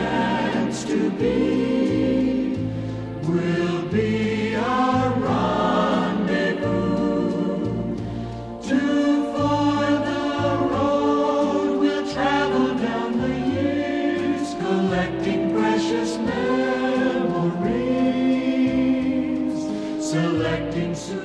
chance to be will be our rendezvous. To for the road we'll travel down the years, collecting precious memories, selecting